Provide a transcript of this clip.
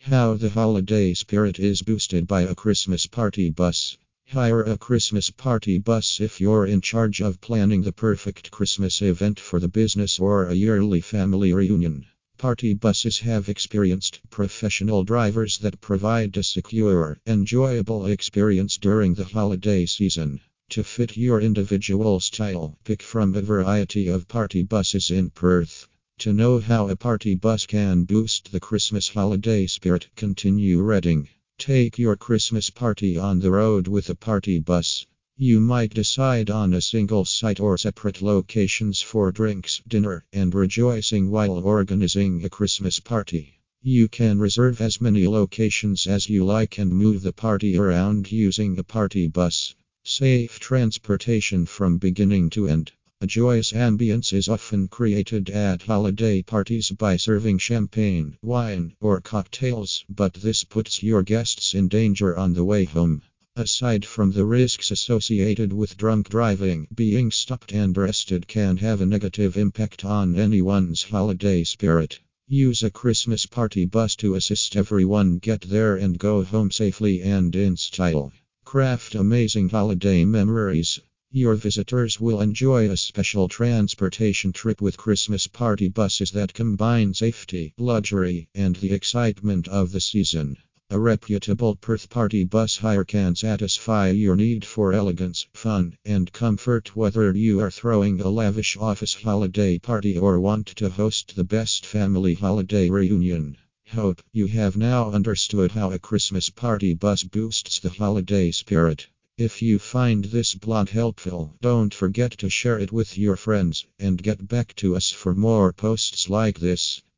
How the holiday spirit is boosted by a Christmas party bus. Hire a Christmas party bus if you're in charge of planning the perfect Christmas event for the business or a yearly family reunion. Party buses have experienced professional drivers that provide a secure, enjoyable experience during the holiday season. To fit your individual style, pick from a variety of party buses in Perth. To know how a party bus can boost the Christmas holiday spirit, continue reading. Take your Christmas party on the road with a party bus. You might decide on a single site or separate locations for drinks, dinner, and rejoicing while organizing a Christmas party. You can reserve as many locations as you like and move the party around using a party bus. Safe transportation from beginning to end. A joyous ambience is often created at holiday parties by serving champagne, wine, or cocktails, but this puts your guests in danger on the way home. Aside from the risks associated with drunk driving, being stopped and arrested can have a negative impact on anyone's holiday spirit. Use a Christmas party bus to assist everyone get there and go home safely and in style. Craft amazing holiday memories. Your visitors will enjoy a special transportation trip with Christmas party buses that combine safety, luxury, and the excitement of the season. A reputable Perth party bus hire can satisfy your need for elegance, fun, and comfort, whether you are throwing a lavish office holiday party or want to host the best family holiday reunion. Hope you have now understood how a Christmas party bus boosts the holiday spirit. If you find this blog helpful, don't forget to share it with your friends and get back to us for more posts like this.